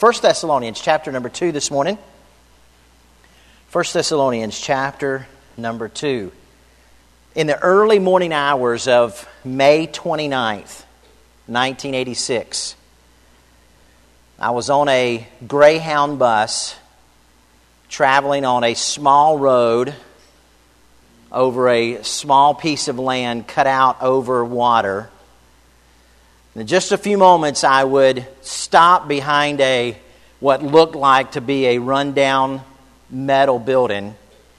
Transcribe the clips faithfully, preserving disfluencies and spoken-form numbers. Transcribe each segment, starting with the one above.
First Thessalonians chapter number two this morning. First Thessalonians chapter number two. In the early morning hours of May twenty-ninth, nineteen eighty-six, I was on a Greyhound bus traveling on a small road over a small piece of land cut out over water. In just a few moments, I would stop behind a what looked like to be a rundown metal building.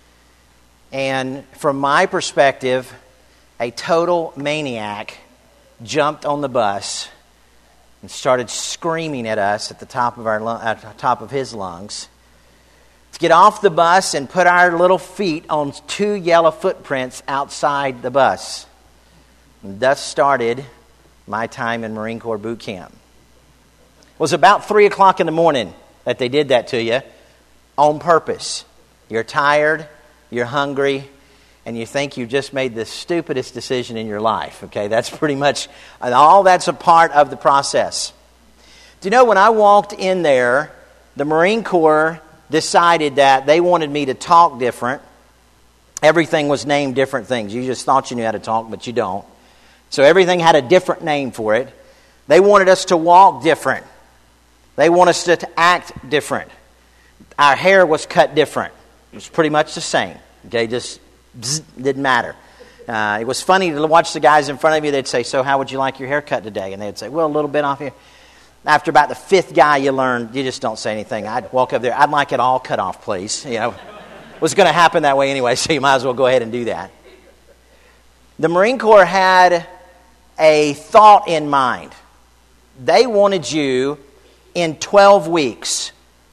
And from my perspective, a total maniac jumped on the bus and started screaming at us at the top of our at the top of his lungs to get off the bus and put our little feet on two yellow footprints outside the bus. And thus started my time in Marine Corps boot camp. It was about three o'clock in the morning that they did that to you on purpose. You're tired, you're hungry, and you think you just made the stupidest decision in your life. Okay, that's pretty much, and all that's a part of the process. Do you know, when I walked in there, the Marine Corps decided that they wanted me to talk different. Everything was named different things. You just thought you knew how to talk, but you don't. So everything had a different name for it. They wanted us to walk different. They wanted us to, to act different. Our hair was cut different. It was pretty much the same. Okay, just bzz, didn't matter. Uh, it was funny to watch the guys in front of you. They'd say, "So how would you like your haircut today?" And they'd say, "Well, a little bit off here." After about the fifth guy, you learn, you just don't say anything. I'd walk up there. "I'd like it all cut off, please." You know, it was going to happen that way anyway, so you might as well go ahead and do that. The Marine Corps had a thought in mind. They wanted you in twelve weeks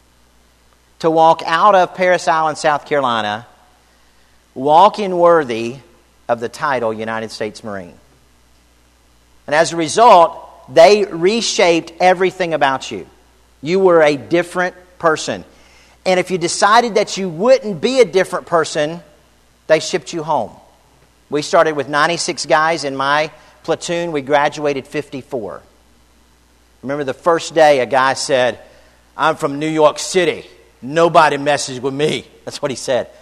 to walk out of Parris Island, South Carolina, walking worthy of the title United States Marine. And as a result, they reshaped everything about you. You were a different person. And if you decided that you wouldn't be a different person, they shipped you home. We started with ninety-six guys in my platoon. We graduated fifty-four. Remember the first day a guy said, "I'm from New York City. Nobody messes with me." That's what he said.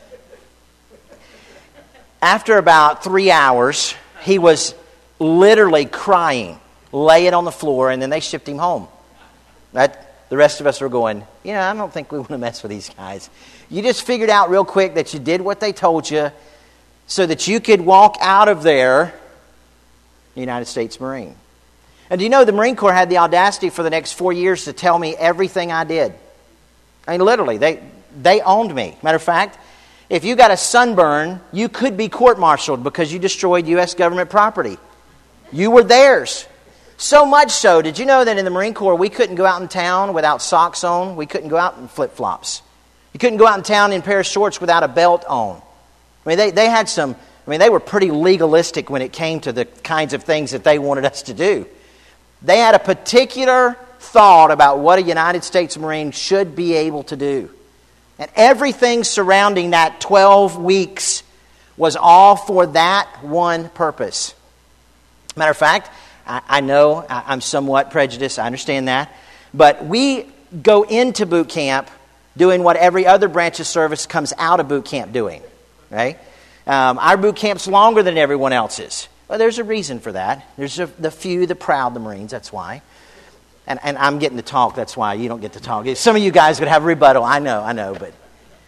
After about three hours, he was literally crying, laying on the floor, and then they shipped him home. That, the rest of us were going, you know, I don't think we want to mess with these guys. You just figured out real quick that you did what they told you so that you could walk out of there United States Marine. And do you know the Marine Corps had the audacity for the next four years to tell me everything I did? I mean, literally, they they owned me. Matter of fact, if you got a sunburn, you could be court-martialed because you destroyed U S government property. You were theirs. So much so, did you know that in the Marine Corps, we couldn't go out in town without socks on? We couldn't go out in flip-flops. You couldn't go out in town in a pair of shorts without a belt on. I mean, they, they had some... I mean, they were pretty legalistic when it came to the kinds of things that they wanted us to do. They had a particular thought about what a United States Marine should be able to do. And everything surrounding that twelve weeks was all for that one purpose. Matter of fact, I, I know I, I'm somewhat prejudiced. I understand that. But we go into boot camp doing what every other branch of service comes out of boot camp doing. Right? Um, our boot camp's longer than everyone else's. Well, there's a reason for that. There's a, the few, the proud, the Marines, that's why. And, and I'm getting to talk, that's why you don't get to talk. Some of you guys would have a rebuttal, I know, I know. But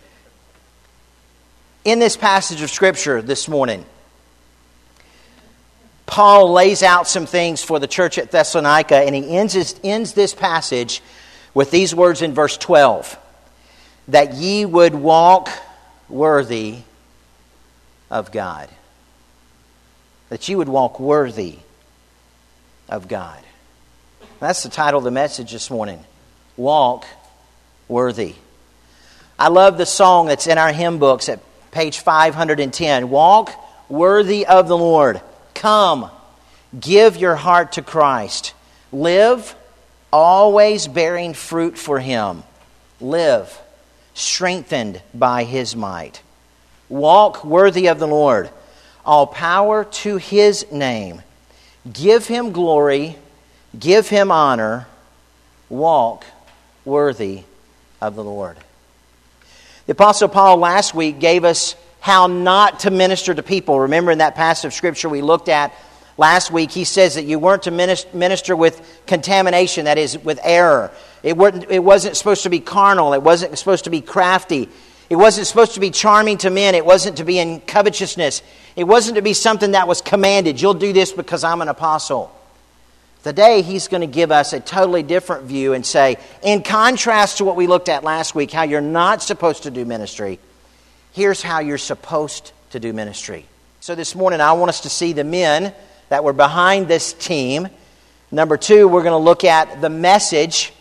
in this passage of Scripture this morning, Paul lays out some things for the church at Thessalonica, and he ends, his, ends this passage with these words in verse twelve. That ye would walk worthy of God. That you would walk worthy of God. That's the title of the message this morning. Walk worthy. I love the song that's in our hymn books at page five hundred ten. Walk worthy of the Lord. Come, give your heart to Christ. Live, always bearing fruit for Him. Live, strengthened by His might. Walk worthy of the Lord. All power to His name. Give Him glory. Give Him honor. Walk worthy of the Lord. The Apostle Paul last week gave us how not to minister to people. Remember in that passage of Scripture we looked at last week, he says that you weren't to minister with contamination, that is, with error. It wasn't, it wasn't supposed to be carnal. It wasn't supposed to be crafty. It wasn't supposed to be charming to men. It wasn't to be in covetousness. It wasn't to be something that was commanded. You'll do this because I'm an apostle. Today, he's going to give us a totally different view and say, in contrast to what we looked at last week, how you're not supposed to do ministry, here's how you're supposed to do ministry. So this morning, I want us to see the men that were behind this team. Number two, we're going to look at the message.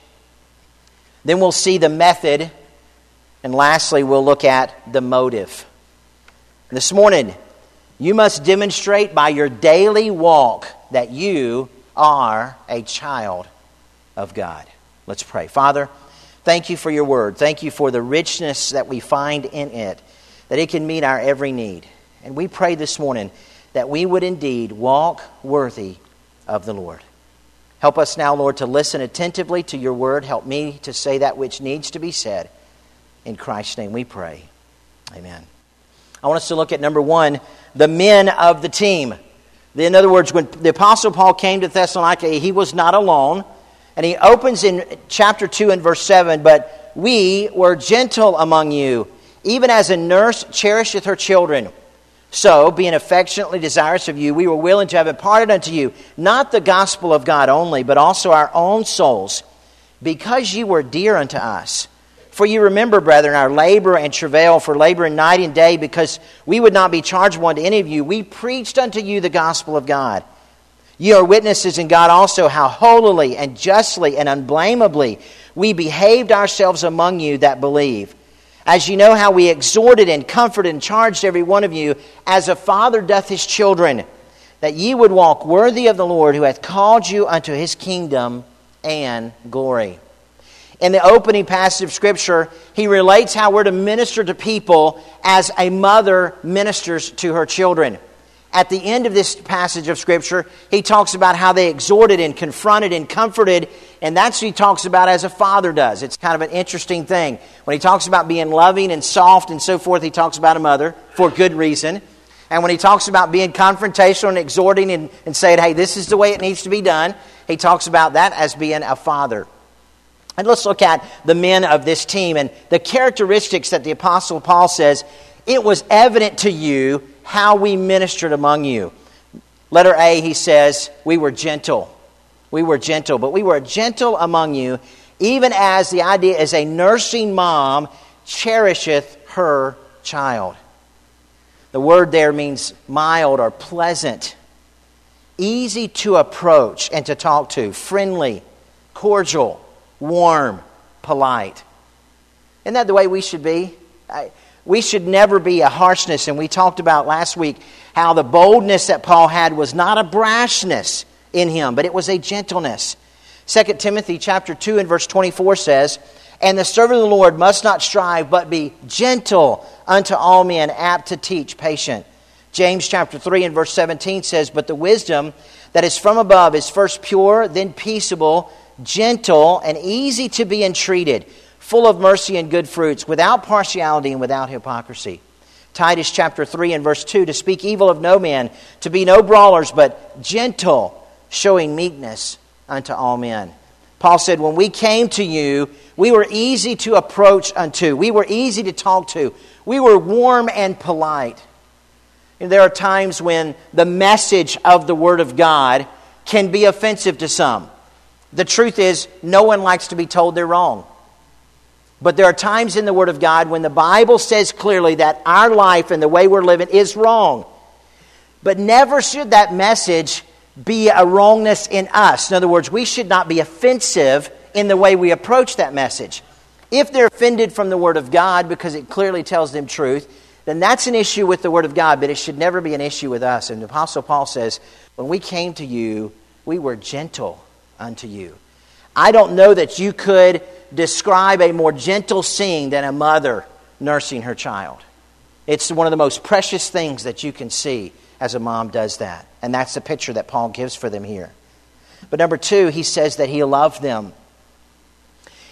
Then we'll see the method. And lastly, we'll look at the motive. This morning, you must demonstrate by your daily walk that you are a child of God. Let's pray. Father, thank you for your word. Thank you for the richness that we find in it, that it can meet our every need. And we pray this morning that we would indeed walk worthy of the Lord. Help us now, Lord, to listen attentively to your word. Help me to say that which needs to be said. In Christ's name we pray. Amen. I want us to look at number one, the men of the team. In other words, when the Apostle Paul came to Thessalonica, he was not alone. And he opens in chapter two and verse seven, but we were gentle among you, even as a nurse cherisheth her children. So, being affectionately desirous of you, we were willing to have imparted unto you, not the gospel of God only, but also our own souls, because you were dear unto us. For you remember, brethren, our labor and travail, for laboring night and day, because we would not be chargeable unto any of you. We preached unto you the gospel of God. You are witnesses in God also how holily and justly and unblameably we behaved ourselves among you that believe. As you know how we exhorted and comforted and charged every one of you, as a father doth his children, that ye would walk worthy of the Lord, who hath called you unto his kingdom and glory. In the opening passage of Scripture, he relates how we're to minister to people as a mother ministers to her children. At the end of this passage of Scripture, he talks about how they exhorted and confronted and comforted, and that's what he talks about as a father does. It's kind of an interesting thing. When he talks about being loving and soft and so forth, he talks about a mother for good reason. And when he talks about being confrontational and exhorting and, and saying, hey, this is the way it needs to be done, he talks about that as being a father. And let's look at the men of this team and the characteristics that the Apostle Paul says, it was evident to you how we ministered among you. Letter A, he says, we were gentle. We were gentle, but we were gentle among you, even as the idea is a nursing mom cherisheth her child. The word there means mild or pleasant, easy to approach and to talk to, friendly, cordial, warm, polite. Isn't that the way we should be? I, we should never be a harshness. And we talked about last week how the boldness that Paul had was not a brashness in him, but it was a gentleness. Second Timothy chapter two and verse twenty-four says, and the servant of the Lord must not strive, but be gentle unto all men, apt to teach, patient. James chapter three and verse seventeen says, but the wisdom that is from above is first pure, then peaceable, gentle, and easy to be entreated, full of mercy and good fruits, without partiality and without hypocrisy. Titus chapter three and verse two, to speak evil of no man, to be no brawlers, but gentle, showing meekness unto all men. Paul said, when we came to you, we were easy to approach unto. We were easy to talk to. We were warm and polite. And there are times when the message of the Word of God can be offensive to some. The truth is, no one likes to be told they're wrong. But there are times in the Word of God when the Bible says clearly that our life and the way we're living is wrong. But never should that message be a wrongness in us. In other words, we should not be offensive in the way we approach that message. If they're offended from the Word of God because it clearly tells them truth, then that's an issue with the Word of God, but it should never be an issue with us. And the Apostle Paul says, when we came to you, we were gentle unto you. I don't know that you could describe a more gentle scene than a mother nursing her child. It's one of the most precious things that you can see as a mom does that. And that's the picture that Paul gives for them here. But number two, he says that he loved them.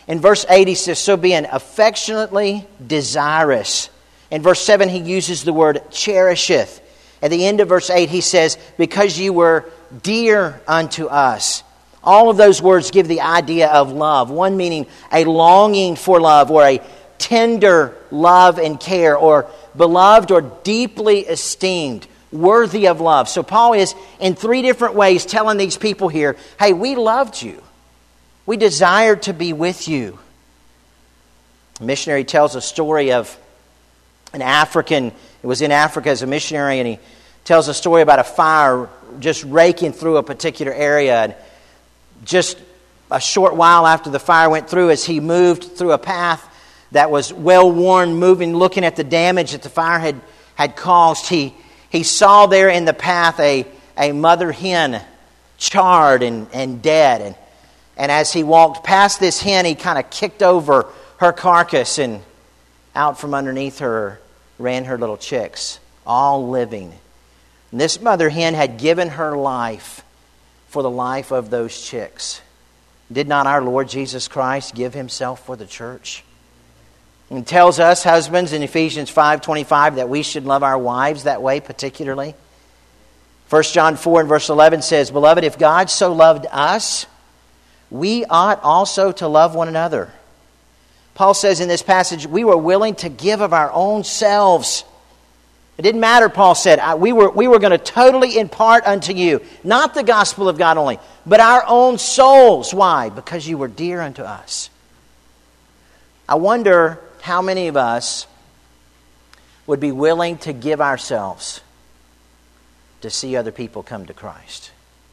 In verse eight, he says, so being affectionately desirous. In verse seven, he uses the word cherisheth. At the end of verse eight, he says, because you were dear unto us. All of those words give the idea of love. One meaning a longing for love, or a tender love and care, or beloved or deeply esteemed, worthy of love. So Paul is in three different ways telling these people here, hey, we loved you. We desired to be with you. A missionary tells a story of an African. It was in Africa as a missionary, and he tells a story about a fire just raking through a particular area. And just a short while after the fire went through, as he moved through a path that was well-worn, moving, looking at the damage that the fire had, had caused, he, he saw there in the path a, a mother hen, charred and, and dead. And, and as he walked past this hen, he kind of kicked over her carcass, and out from underneath her ran her little chicks, all living. And this mother hen had given her life for the life of those chicks. Did not our Lord Jesus Christ give Himself for the church? And tells us, husbands, in Ephesians five twenty-five, that we should love our wives that way particularly. First John four and verse eleven says, beloved, if God so loved us, we ought also to love one another. Paul says in this passage, we were willing to give of our own selves. It didn't matter, Paul said. We were, we were going to totally impart unto you, not the gospel of God only, but our own souls. Why? Because you were dear unto us. I wonder how many of us would be willing to give ourselves to see other people come to Christ.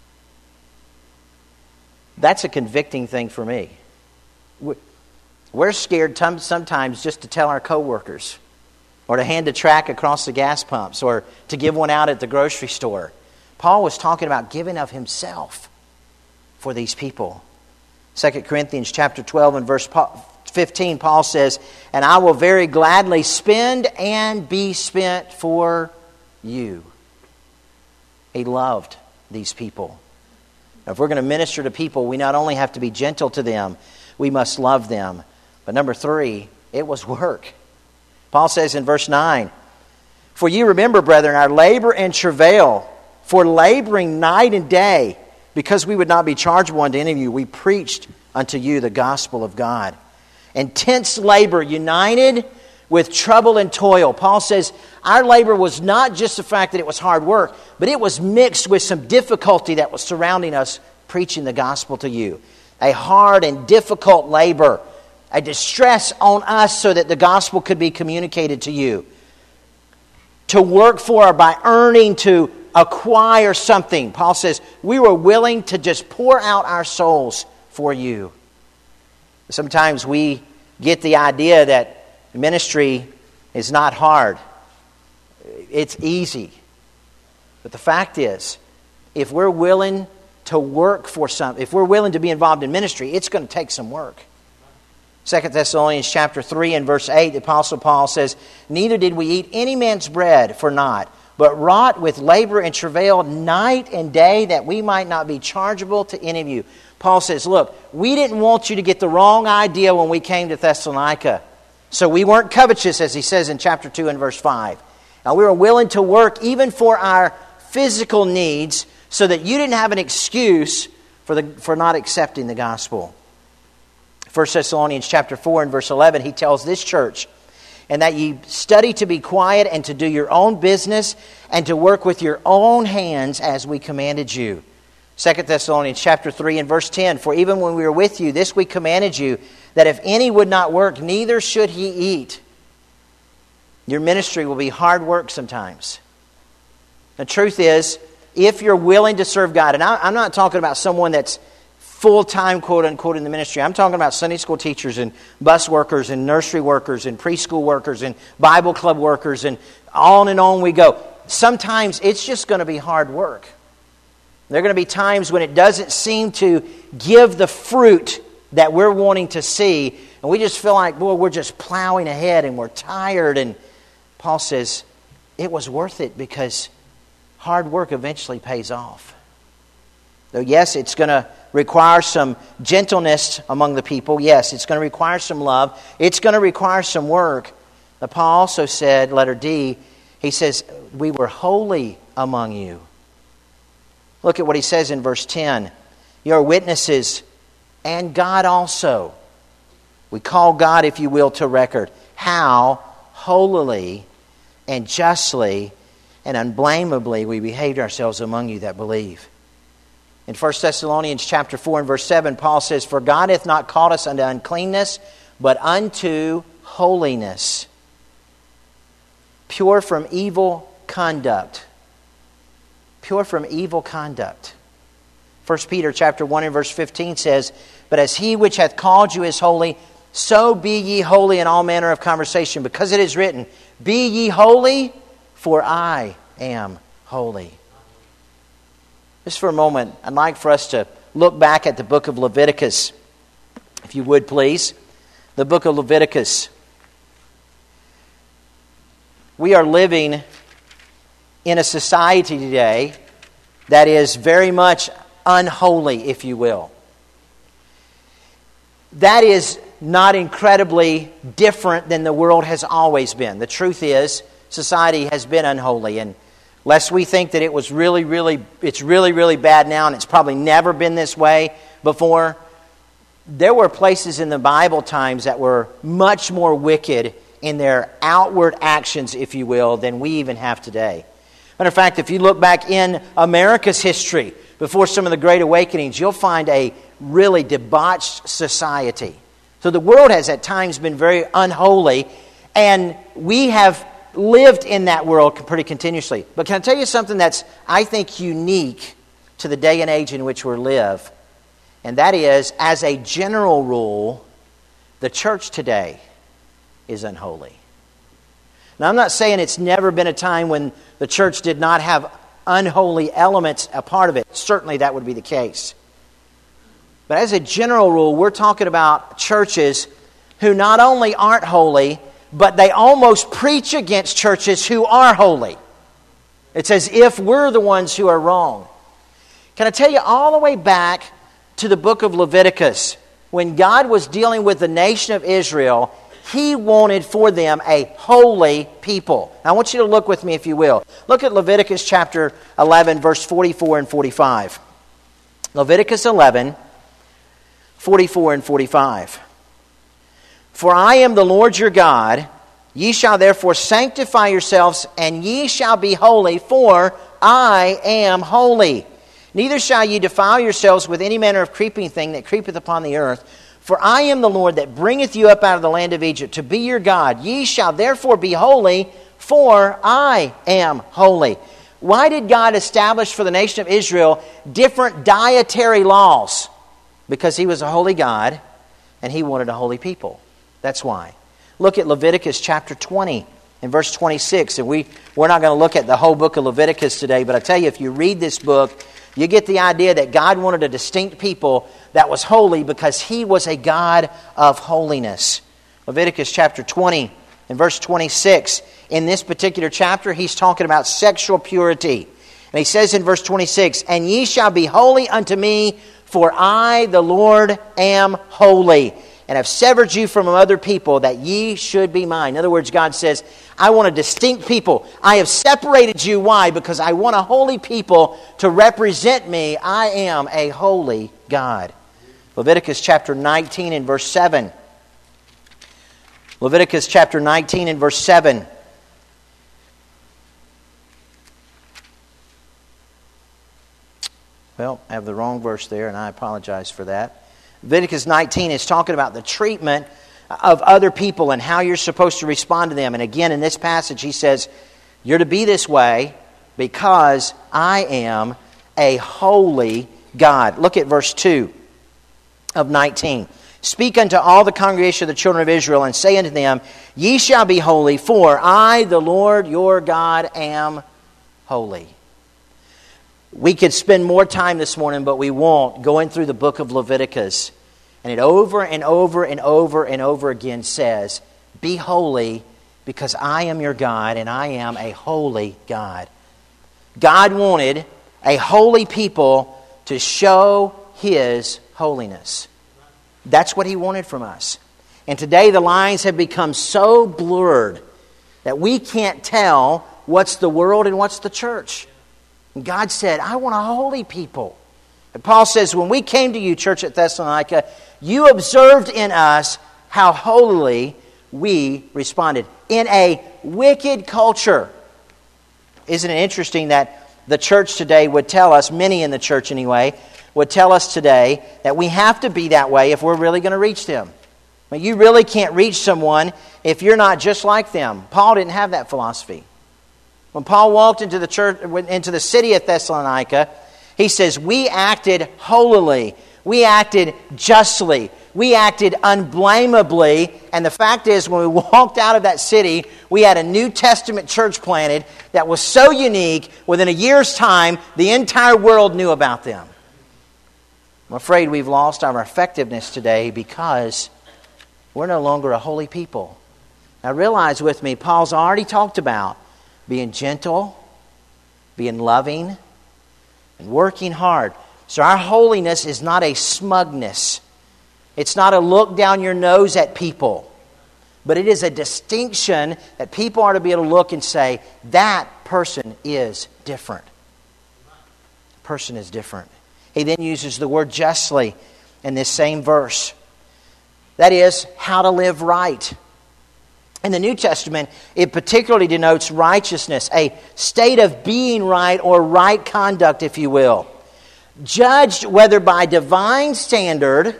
That's a convicting thing for me. We're scared sometimes just to tell our coworkers, or to hand a tract across the gas pumps, or to give one out at the grocery store. Paul was talking about giving of himself for these people. Second Corinthians chapter twelve and verse fifteen, Paul says, and I will very gladly spend and be spent for you. He loved these people. Now, if we're going to minister to people, we not only have to be gentle to them, we must love them. But number three, it was work. Paul says in verse nine, for you remember, brethren, our labor and travail, for laboring night and day, because we would not be chargeable unto any of you, we preached unto you the gospel of God. Intense labor united with trouble and toil. Paul says our labor was not just the fact that it was hard work, but it was mixed with some difficulty that was surrounding us preaching the gospel to you. A hard and difficult labor, a distress on us so that the gospel could be communicated to you. To work for, by earning, to acquire something. Paul says we were willing to just pour out our souls for you. Sometimes we get the idea that ministry is not hard. It's easy. But the fact is, if we're willing to work for something, if we're willing to be involved in ministry, it's going to take some work. Second Thessalonians chapter three and verse eight, the Apostle Paul says, neither did we eat any man's bread for naught, but wrought with labor and travail night and day, that we might not be chargeable to any of you. Paul says, look, we didn't want you to get the wrong idea when we came to Thessalonica. So we weren't covetous, as he says in chapter two and verse five. Now we were willing to work even for our physical needs, so that you didn't have an excuse for the for not accepting the gospel. First Thessalonians chapter four and verse eleven, he tells this church, and that ye study to be quiet and to do your own business and to work with your own hands as we commanded you. Second Thessalonians chapter three and verse ten, for even when we were with you, this we commanded you, that if any would not work, neither should he eat. Your ministry will be hard work sometimes. The truth is, if you're willing to serve God, and I, I'm not talking about someone that's full-time, quote-unquote, in the ministry. I'm talking about Sunday school teachers and bus workers and nursery workers and preschool workers and Bible club workers, and on and on we go. Sometimes it's just going to be hard work. There are going to be times when it doesn't seem to give the fruit that we're wanting to see, and we just feel like, boy, we're just plowing ahead and we're tired. And Paul says it was worth it because hard work eventually pays off. Though yes, it's going to require some gentleness among the people. Yes, it's going to require some love. It's going to require some work. But Paul also said, letter D, he says, we were holy among you. Look at what he says in verse ten. You are witnesses, and God also. We call God, if you will, to record how holily and justly and unblameably we behaved ourselves among you that believe. In First Thessalonians chapter four and verse seven, Paul says, for God hath not called us unto uncleanness, but unto holiness, pure from evil conduct. Pure from evil conduct. First Peter chapter one and verse fifteen says, but as he which hath called you is holy, so be ye holy in all manner of conversation, because it is written, be ye holy, for I am holy. Just for a moment, I'd like for us to look back at the book of Leviticus, if you would please. The book of Leviticus. We are living in a society today that is very much unholy, if you will. That is not incredibly different than the world has always been. The truth is, society has been unholy, and lest we think that it was really, really, it's really, really bad now, and it's probably never been this way before. There were places in the Bible times that were much more wicked in their outward actions, if you will, than we even have today. Matter of fact, if you look back in America's history, before some of the Great Awakenings, you'll find a really debauched society. So the world has at times been very unholy, and we have lived in that world pretty continuously. But can I tell you something that's, I think, unique to the day and age in which we live? And that is, as a general rule, the church today is unholy. Now, I'm not saying it's never been a time when the church did not have unholy elements a part of it. Certainly that would be the case. But as a general rule, we're talking about churches who not only aren't holy, but they almost preach against churches who are holy. It's as if we're the ones who are wrong. Can I tell you, all the way back to the book of Leviticus, when God was dealing with the nation of Israel, He wanted for them a holy people. Now, I want you to look with me, if you will. Look at Leviticus chapter eleven, verse forty-four and forty-five. Leviticus eleven, forty-four and forty-five. For I am the Lord your God. Ye shall therefore sanctify yourselves, and ye shall be holy, for I am holy. Neither shall ye defile yourselves with any manner of creeping thing that creepeth upon the earth. For I am the Lord that bringeth you up out of the land of Egypt, to be your God. Ye shall therefore be holy, for I am holy. Why did God establish for the nation of Israel different dietary laws? Because He was a holy God, and He wanted a holy people. That's why. Look at Leviticus chapter twenty and verse twenty-six. And we, we're not going to look at the whole book of Leviticus today, but I tell you, if you read this book, you get the idea that God wanted a distinct people that was holy because He was a God of holiness. Leviticus chapter twenty and verse twenty-six. In this particular chapter, He's talking about sexual purity. And He says in verse twenty-six, and ye shall be holy unto me, for I, the Lord, am holy, and have severed you from other people, that ye should be mine. In other words, God says, I want a distinct people. I have separated you. Why? Because I want a holy people to represent me. I am a holy God. Leviticus chapter nineteen and verse seven. Leviticus chapter nineteen and verse seven. Well, I have the wrong verse there, and I apologize for that. Leviticus nineteen is talking about the treatment of other people and how you're supposed to respond to them. And again, in this passage, he says, you're to be this way because I am a holy God. Look at verse two of nineteen. Speak unto all the congregation of the children of Israel, and say unto them, ye shall be holy, for I, the Lord your God, am holy. We could spend more time this morning, but we won't, going through the book of Leviticus. And it over and over and over and over again says, be holy because I am your God and I am a holy God. God wanted a holy people to show His holiness. That's what He wanted from us. And today the lines have become so blurred that we can't tell what's the world and what's the church. And God said, I want a holy people. And Paul says, when we came to you, church at Thessalonica, you observed in us how holily we responded. In a wicked culture. Isn't it interesting that the church today would tell us, many in the church anyway, would tell us today that we have to be that way if we're really going to reach them. I mean, you really can't reach someone if you're not just like them. Paul didn't have that philosophy. When Paul walked into the church, into the city of Thessalonica, he says, we acted holily. We acted justly. We acted unblameably. And the fact is, when we walked out of that city, we had a New Testament church planted that was so unique, within a year's time, the entire world knew about them. I'm afraid we've lost our effectiveness today because we're no longer a holy people. Now realize with me, Paul's already talked about being gentle, being loving, and working hard. So our holiness is not a smugness. It's not a look down your nose at people. But it is a distinction that people are to be able to look and say, that person is different. Person is different. He then uses the word justly in this same verse. That is, how to live right. In the New Testament, it particularly denotes righteousness, a state of being right or right conduct, if you will. Judged whether by divine standard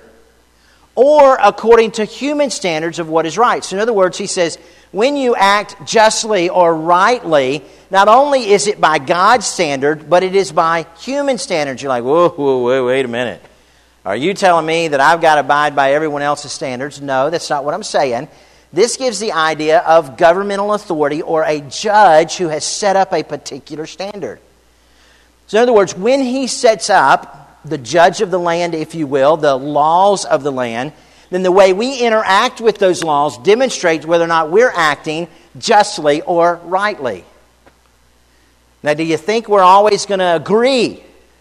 or according to human standards of what is right. So in other words, he says, when you act justly or rightly, not only is it by God's standard, but it is by human standards. You're like, whoa, whoa, whoa, wait a minute. Are you telling me that I've got to abide by everyone else's standards? No, that's not what I'm saying. This gives the idea of governmental authority or a judge who has set up a particular standard. So in other words, when he sets up the judge of the land, if you will, the laws of the land, then the way we interact with those laws demonstrates whether or not we're acting justly or rightly. Now, do you think we're always going to agree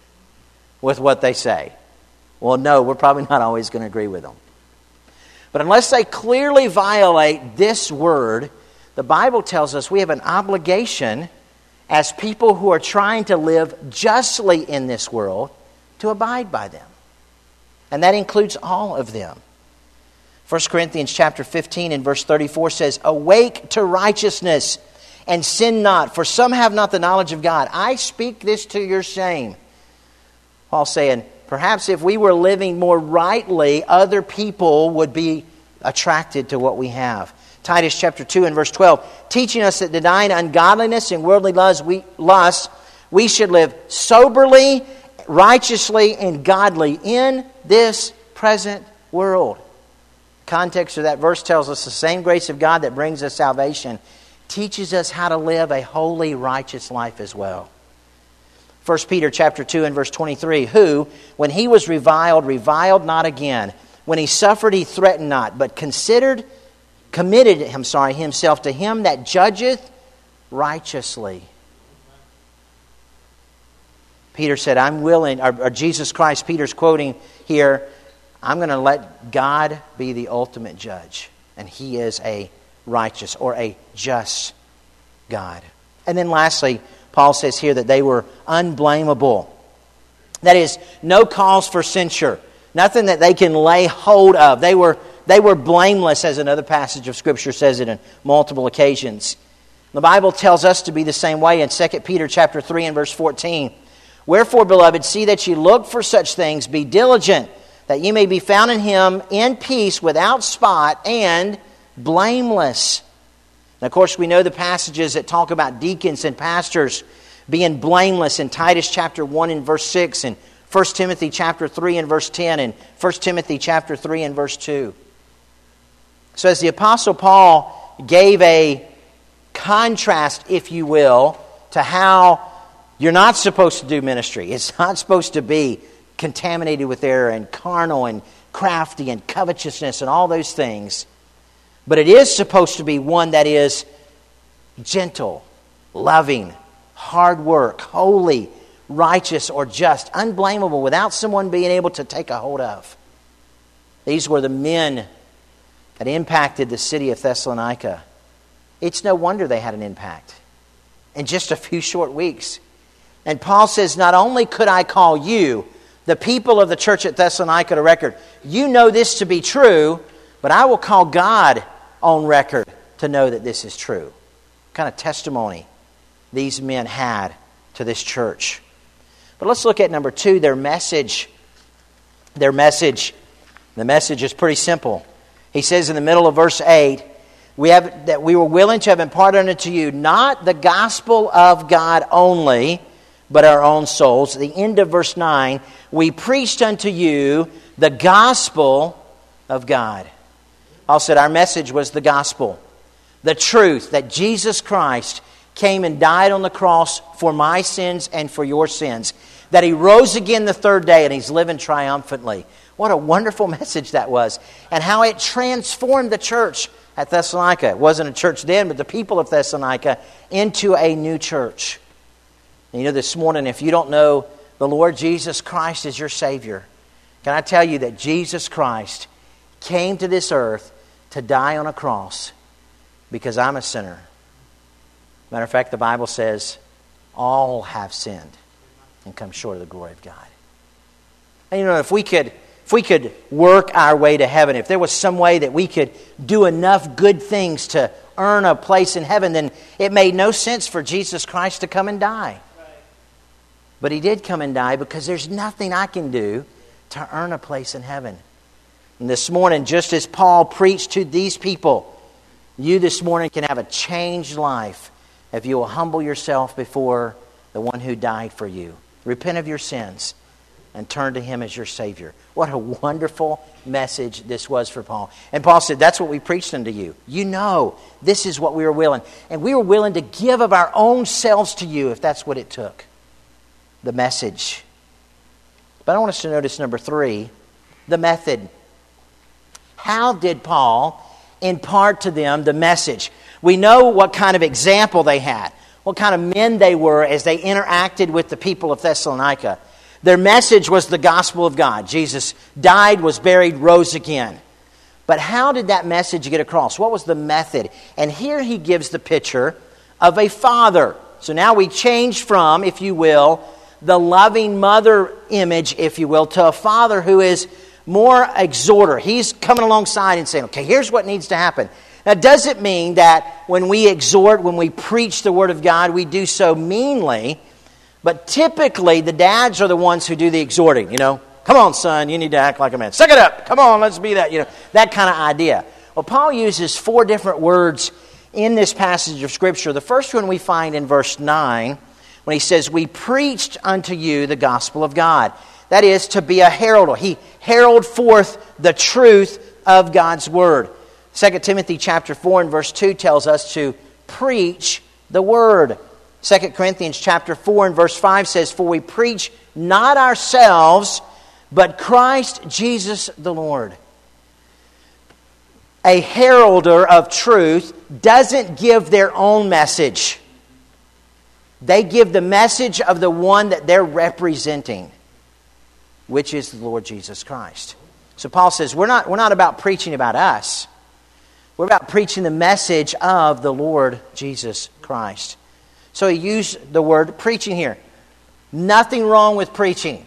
with what they say? Well, no, we're probably not always going to agree with them. But unless they clearly violate this word, the Bible tells us we have an obligation as people who are trying to live justly in this world to abide by them. And that includes all of them. First Corinthians chapter fifteen and verse thirty-four says, awake to righteousness and sin not, for some have not the knowledge of God. I speak this to your shame. Paul's saying, perhaps if we were living more rightly, other people would be attracted to what we have. Titus chapter two and verse twelve, teaching us that denying ungodliness and worldly lust, we, lust, we should live soberly, righteously, and godly in this present world. Context of that verse tells us the same grace of God that brings us salvation teaches us how to live a holy, righteous life as well. First Peter chapter two and verse twenty-three, who, when he was reviled, reviled not again. When he suffered, he threatened not, but considered, committed him, sorry, himself to him that judgeth righteously. Peter said, I'm willing, or, or Jesus Christ, Peter's quoting here, I'm going to let God be the ultimate judge. And He is a righteous or a just God. And then lastly, Paul says here that they were unblameable. That is, no cause for censure. Nothing that they can lay hold of. They were, they were blameless, as another passage of Scripture says it in multiple occasions. The Bible tells us to be the same way in Second Peter chapter three and verse fourteen. Wherefore, beloved, see that you look for such things, be diligent, that ye may be found in Him in peace, without spot, and blameless. And of course, we know the passages that talk about deacons and pastors being blameless in Titus chapter one and verse six, and First Timothy chapter three and verse ten, and First Timothy chapter three and verse two. So as the Apostle Paul gave a contrast, if you will, to how you're not supposed to do ministry. It's not supposed to be contaminated with error and carnal and crafty and covetousness and all those things. But it is supposed to be one that is gentle, loving, hard work, holy, righteous or just, unblameable, without someone being able to take a hold of. These were the men that impacted the city of Thessalonica. It's no wonder they had an impact in just a few short weeks. And Paul says, not only could I call you, the people of the church at Thessalonica, to record, you know this to be true, but I will call God on record to know that this is true. What kind of testimony these men had to this church. But let's look at number two, their message. Their message. The message is pretty simple. He says in the middle of verse eight, we have that we were willing to have imparted unto you not the gospel of God only, but our own souls. At the end of verse nine, we preached unto you the gospel of God. Paul said our message was the gospel. The truth that Jesus Christ came and died on the cross for my sins and for your sins. That He rose again the third day and He's living triumphantly. What a wonderful message that was. And how it transformed the church at Thessalonica. It wasn't a church then, but the people of Thessalonica into a new church. And you know, this morning, if you don't know the Lord Jesus Christ as your Savior, can I tell you that Jesus Christ came to this earth to die on a cross because I'm a sinner. Matter of fact, the Bible says all have sinned and come short of the glory of God. And you know, if we could if we could work our way to heaven, if there was some way that we could do enough good things to earn a place in heaven, then it made no sense for Jesus Christ to come and die. But He did come and die because there's nothing I can do to earn a place in heaven. And this morning, just as Paul preached to these people, you this morning can have a changed life if you will humble yourself before the one who died for you. Repent of your sins and turn to Him as your Savior. What a wonderful message this was for Paul. And Paul said, that's what we preached unto you. You know, this is what we were willing. And we were willing to give of our own selves to you if that's what it took. The message. But I want us to notice number three, the method. How did Paul impart to them the message? We know what kind of example they had, what kind of men they were as they interacted with the people of Thessalonica. Their message was the gospel of God. Jesus died, was buried, rose again. But how did that message get across? What was the method? And here he gives the picture of a father. So now we change from, if you will, the loving mother image, if you will, to a father who is more exhorter. He's coming alongside and saying, okay, here's what needs to happen. Now, does it mean that when we exhort, when we preach the Word of God, we do so meanly? But typically, the dads are the ones who do the exhorting, you know. Come on, son, you need to act like a man. Suck it up. Come on, let's be that, you know. That kind of idea. Well, Paul uses four different words in this passage of Scripture. The first one we find in verse nine, when he says, we preached unto you the gospel of God. That is, to be a herald. He heralded forth the truth of God's Word. Second Timothy chapter four and verse two tells us to preach the Word. Second Corinthians chapter four and verse five says, for we preach not ourselves, but Christ Jesus the Lord. A heralder of truth doesn't give their own message. They give the message of the one that they're representing, which is the Lord Jesus Christ. So Paul says, we're not, we're not about preaching about us. We're about preaching the message of the Lord Jesus Christ. So he used the word preaching here. Nothing wrong with preaching.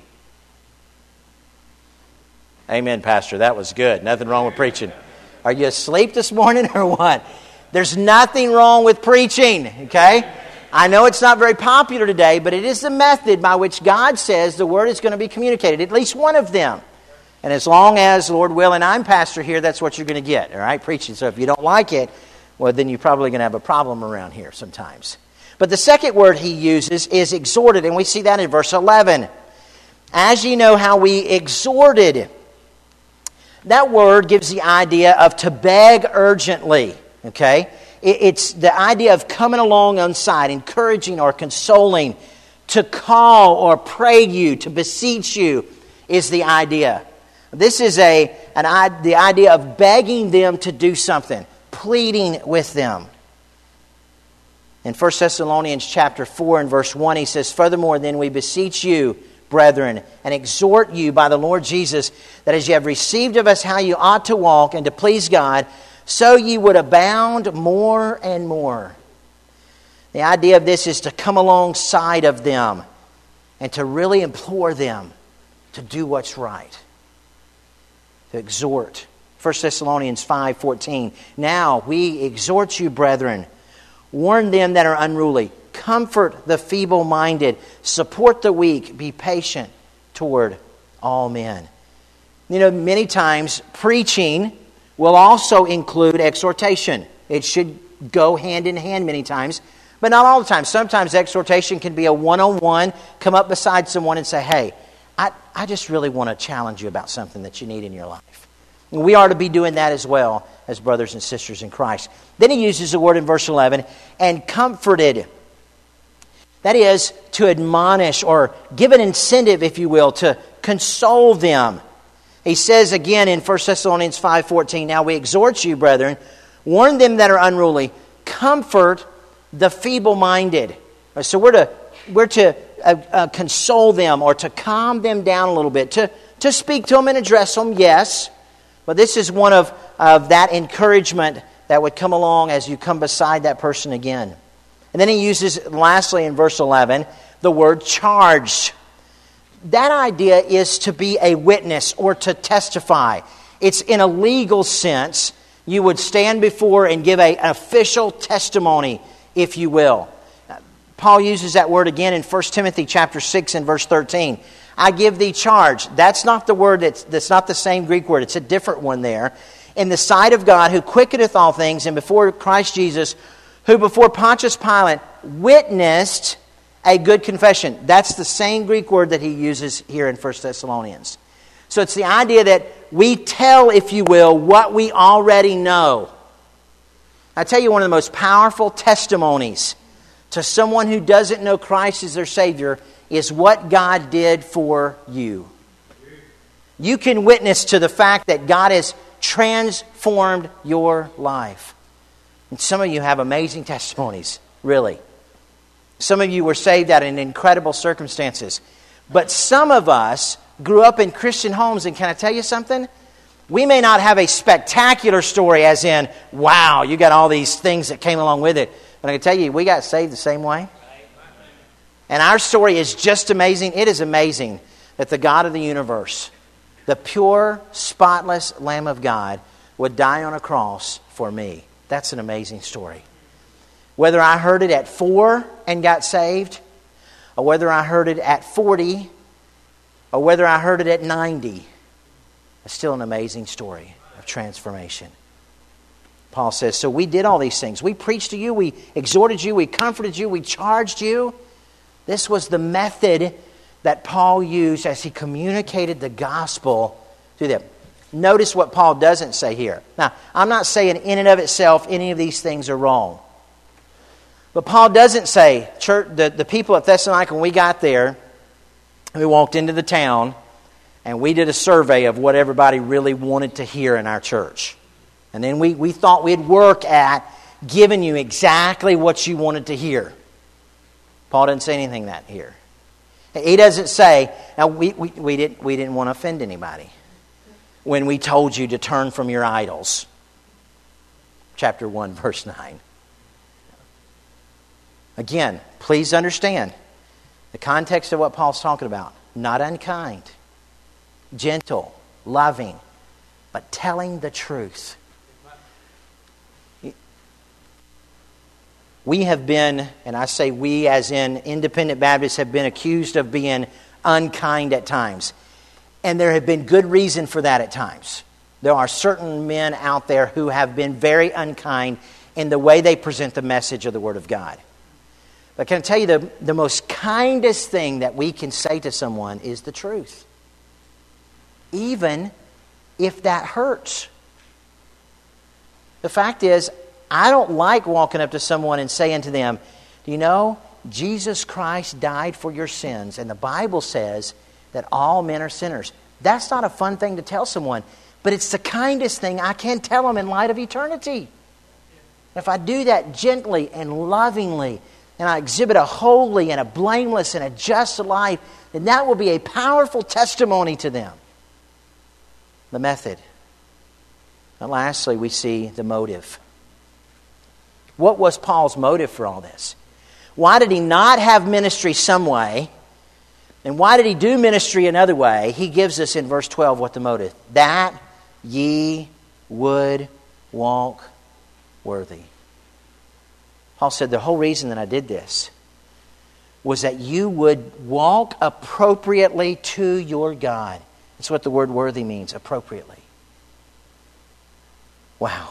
Amen, Pastor. That was good. Nothing wrong with preaching. Are you asleep this morning or what? There's nothing wrong with preaching, okay? I know it's not very popular today, but it is the method by which God says the Word is going to be communicated, at least one of them. And as long as, Lord willing, I'm pastor here, that's what you're going to get, all right, preaching. So if you don't like it, well, then you're probably going to have a problem around here sometimes. But the second word he uses is exhorted, and we see that in verse eleven. As ye know how we exhorted. That word gives the idea of to beg urgently, okay? It's the idea of coming along on side, encouraging or consoling, to call or pray you, to beseech you is the idea. This is a an the idea of begging them to do something, pleading with them. In First Thessalonians chapter four and verse one, he says, "Furthermore, then we beseech you, brethren, and exhort you by the Lord Jesus, that as you have received of us how you ought to walk and to please God, so ye would abound more and more." The idea of this is to come alongside of them and to really implore them to do what's right. To exhort. First Thessalonians five fourteen. "Now we exhort you, brethren, warn them that are unruly, comfort the feeble-minded, support the weak, be patient toward all men." You know, many times preaching will also include exhortation. It should go hand in hand many times, but not all the time. Sometimes exhortation can be a one-on-one, come up beside someone and say, "Hey, I, I just really want to challenge you about something that you need in your life." And we are to be doing that as well as brothers and sisters in Christ. Then he uses the word in verse eleven, "and comforted." That is, to admonish or give an incentive, if you will, to console them. He says again in First Thessalonians five fourteen, "Now we exhort you, brethren, warn them that are unruly, comfort the feeble-minded." So we're to we're to uh, uh, console them or to calm them down a little bit, to, to speak to them and address them, yes. But this is one of, of that encouragement that would come along as you come beside that person again. And then he uses, lastly in verse eleven, the word charged. That idea is to be a witness or to testify. It's in a legal sense. You would stand before and give a, an official testimony, if you will. Paul uses that word again in First Timothy chapter six and verse thirteen. "I give thee charge." That's not the word, that's, that's not the same Greek word. It's a different one there. "In the sight of God, who quickeneth all things, and before Christ Jesus, who before Pontius Pilate witnessed a good confession." That's the same Greek word that he uses here in First Thessalonians. So it's the idea that we tell, if you will, what we already know. I tell you, one of the most powerful testimonies to someone who doesn't know Christ as their Savior is what God did for you. You can witness to the fact that God has transformed your life. And some of you have amazing testimonies, really. Some of you were saved out in incredible circumstances. But some of us grew up in Christian homes, and can I tell you something? We may not have a spectacular story as in, wow, you got all these things that came along with it. But I can tell you, we got saved the same way. And our story is just amazing. It is amazing that the God of the universe, the pure, spotless Lamb of God, would die on a cross for me. That's an amazing story. Whether I heard it at four and got saved, or whether I heard it at forty, or whether I heard it at ninety, it's still an amazing story of transformation. Paul says, so we did all these things. We preached to you, we exhorted you, we comforted you, we charged you. This was the method that Paul used as he communicated the gospel to them. Notice what Paul doesn't say here. Now, I'm not saying in and of itself any of these things are wrong. But Paul doesn't say, church, the, the people at Thessalonica, when we got there, we walked into the town and we did a survey of what everybody really wanted to hear in our church. And then we, we thought we'd work at giving you exactly what you wanted to hear. Paul didn't say anything that here. He doesn't say, now we, we, we, didn't, we didn't want to offend anybody when we told you to turn from your idols. Chapter one, verse nine. Again, please understand the context of what Paul's talking about. Not unkind, gentle, loving, but telling the truth. We have been, and I say we as in independent Baptists, have been accused of being unkind at times. And there have been good reason for that at times. There are certain men out there who have been very unkind in the way they present the message of the Word of God. But can I tell you, the, the most kindest thing that we can say to someone is the truth. Even if that hurts. The fact is, I don't like walking up to someone and saying to them, do you know, Jesus Christ died for your sins, and the Bible says that all men are sinners. That's not a fun thing to tell someone, but it's the kindest thing I can tell them in light of eternity. If I do that gently and lovingly, and I exhibit a holy and a blameless and a just life, then that will be a powerful testimony to them. The method. And lastly, we see the motive. What was Paul's motive for all this? Why did he not have ministry some way? And why did he do ministry another way? He gives us in verse twelve what the motive. That ye would walk worthy. Paul said the whole reason that I did this was that you would walk appropriately to your God. That's what the word worthy means, appropriately. Wow.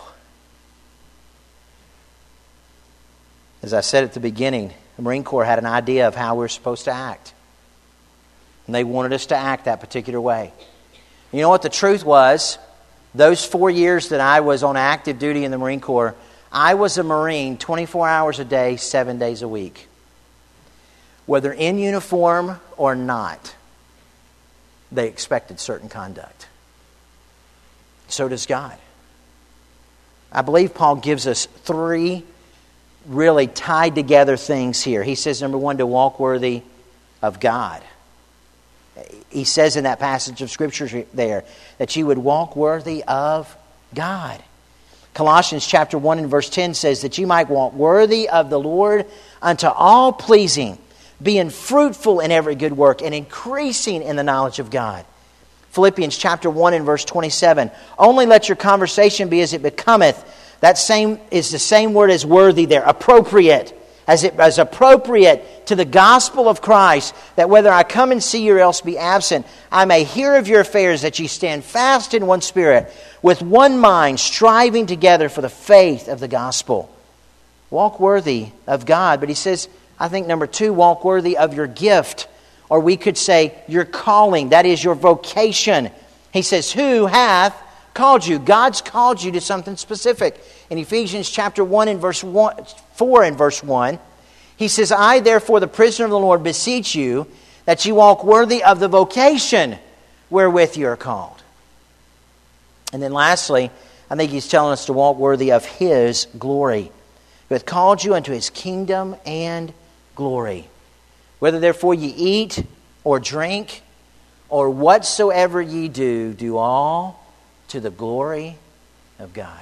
As I said at the beginning, the Marine Corps had an idea of how we were supposed to act. And they wanted us to act that particular way. You know what the truth was? Those four years that I was on active duty in the Marine Corps, I was a Marine twenty-four hours a day, seven days a week. Whether in uniform or not, they expected certain conduct. So does God. I believe Paul gives us three really tied together things here. He says, number one, to walk worthy of God. He says in that passage of Scripture there that you would walk worthy of God. Colossians chapter one and verse ten says that you might walk worthy of the Lord unto all pleasing, being fruitful in every good work and increasing in the knowledge of God. Philippians chapter one and verse twenty-seven, only let your conversation be as it becometh. That same is the same word as worthy there, appropriate. As it as appropriate to the gospel of Christ, that whether I come and see you or else be absent, I may hear of your affairs, that ye stand fast in one spirit, with one mind, striving together for the faith of the gospel. Walk worthy of God. But he says, I think number two, walk worthy of your gift. Or we could say your calling, that is your vocation. He says, who hath called you? God's called you to something specific. In Ephesians chapter one and verse one, four and verse one, he says, I therefore, the prisoner of the Lord, beseech you that you walk worthy of the vocation wherewith you are called. And then lastly, I think he's telling us to walk worthy of His glory, who hath called you unto His kingdom and glory. Whether therefore ye eat or drink or whatsoever ye do, do all to the glory of God.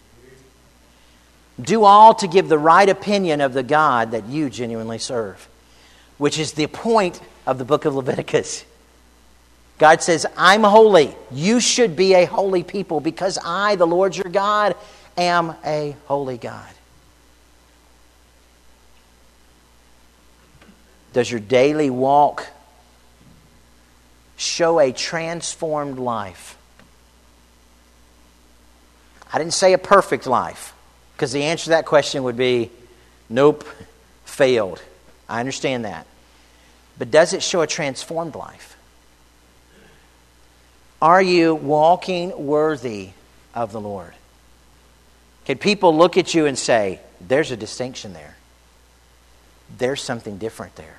Do all to give the right opinion of the God that you genuinely serve, which is the point of the book of Leviticus. God says, I'm holy. You should be a holy people because I, the Lord your God, am a holy God. Does your daily walk show a transformed life? I didn't say a perfect life, because the answer to that question would be, nope, failed. I understand that. But does it show a transformed life? Are you walking worthy of the Lord? Can people look at you and say, there's a distinction there? There's something different there.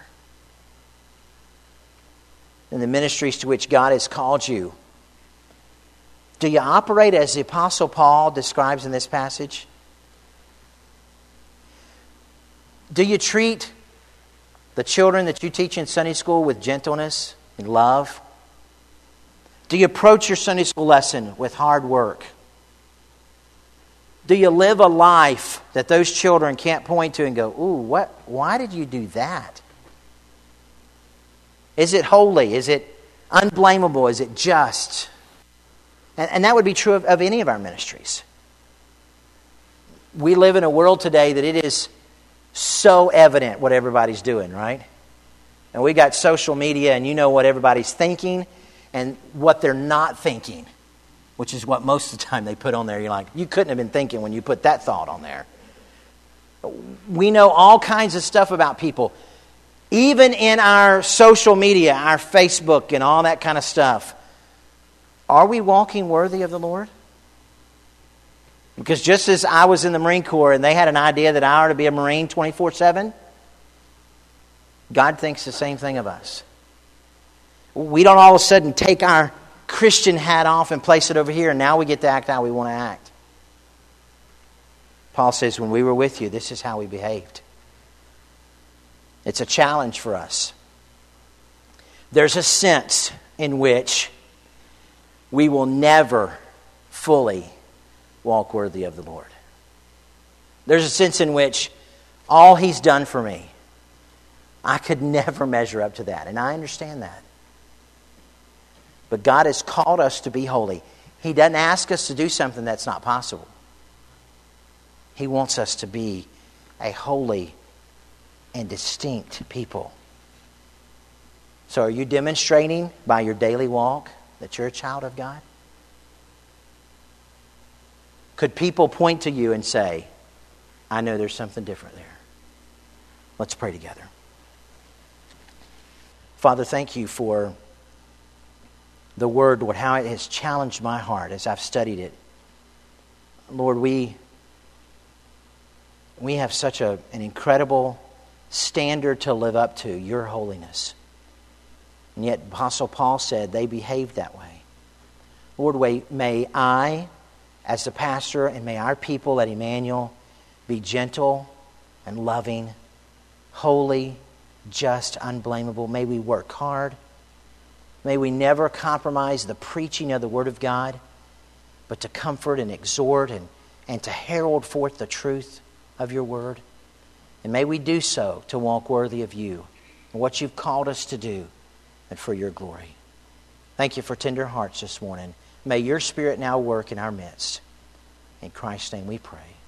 In the ministries to which God has called you, do you operate as the Apostle Paul describes in this passage? Do you treat the children that you teach in Sunday school with gentleness and love? Do you approach your Sunday school lesson with hard work? Do you live a life that those children can't point to and go, ooh, what? Why did you do that? Is it holy? Is it unblameable? Is it just? And, and that would be true of, of any of our ministries. We live in a world today that it is so evident what everybody's doing, right? And we got social media and you know what everybody's thinking and what they're not thinking, which is what most of the time they put on there. You're like, you couldn't have been thinking when you put that thought on there. We know all kinds of stuff about people. Even in our social media, our Facebook and all that kind of stuff. Are we walking worthy of the Lord? Because just as I was in the Marine Corps and they had an idea that I ought to be a Marine twenty-four seven, God thinks the same thing of us. We don't all of a sudden take our Christian hat off and place it over here and now we get to act how we want to act. Paul says, when we were with you, this is how we behaved. It's a challenge for us. There's a sense in which we will never fully walk worthy of the Lord. There's a sense in which all He's done for me, I could never measure up to that. And I understand that. But God has called us to be holy. He doesn't ask us to do something that's not possible. He wants us to be a holy and distinct people. So are you demonstrating by your daily walk that you're a child of God? Could people point to you and say, I know there's something different there? Let's pray together. Father, thank you for the Word, Lord, how it has challenged my heart as I've studied it. Lord, we, we have such a, an incredible standard to live up to, your holiness. And yet Apostle Paul said they behaved that way. Lord, may I, as the pastor, and may our people at Emmanuel be gentle and loving, holy, just, unblameable. May we work hard. May we never compromise the preaching of the Word of God, but to comfort and exhort and, and to herald forth the truth of your Word. And may we do so to walk worthy of you and what you've called us to do and for your glory. Thank you for tender hearts this morning. May your Spirit now work in our midst. In Christ's name we pray.